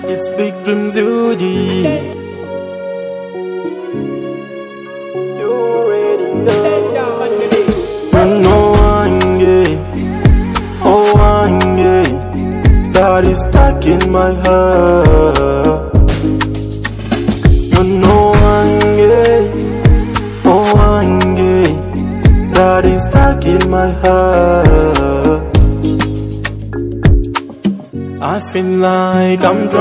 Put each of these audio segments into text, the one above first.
It's big dreams, UG. You already know. One day, oh one day, that is stuck in my heart. You know one day, oh one day, that is stuck in my heart. I feel like I'm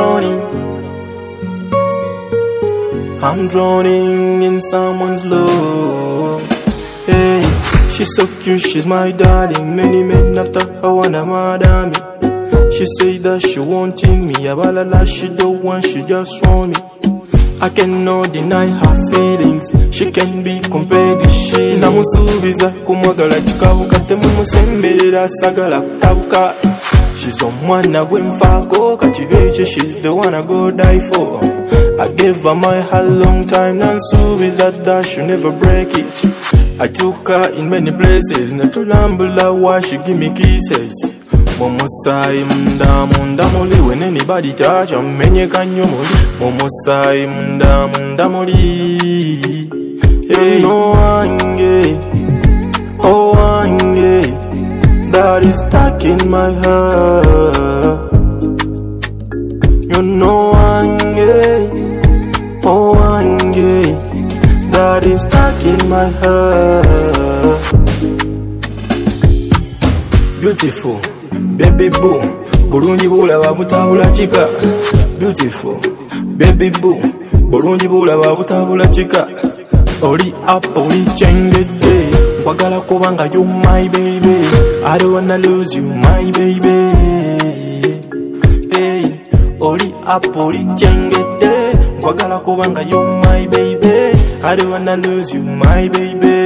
drowning in someone's love. Hey, she's so cute, she's my darling. Many men after her wanna murder me. She say that she wanting me, abalala, she don't want, she just want me. I cannot deny her feelings. She can be compared to she. Namusubiza kumwagala chikabuka temumusembelera sagala kutabuka. She's omwana gwemfaako katibeche, she's the one I go die for. I gave her my heart long time, nansubiza that she'll never break it. I took her in many places, natulambula why she give me kisses. Momosai munda muli, when anybody touch amenyeka nnyo muli. Momosai munda muli. Hey, no wange, oh wange, that is stuck in my heart. You know wange, oh wange, that is stuck in my heart. Beautiful, baby boo, bulungi bulaba butabula chika. Beautiful, baby boo, bulungi bulaba butabula chika. Oli up, oli chengede, wagala kubanga you my baby. I don't wanna lose you, my baby. Hey, oli up, oli chengede, wagala kubanga you my baby. I don't wanna lose you, my baby.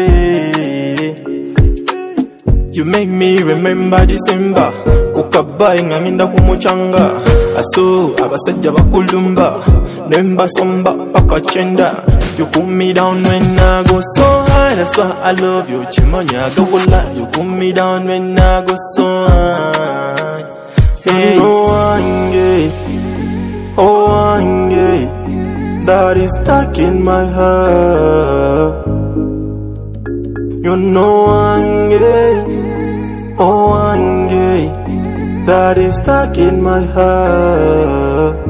You make me remember December. Kukabai ngaminda kumuchanga. Aso abasajja bakulumba. Nemba somba pakachenda. You put me down when I go so high. That's why I love you, chimanya gawala. You put me down when I go so high. Hey, oh wange, oh wange, that is stuck in my heart. You know wange, oh wange, that is stuck in my heart.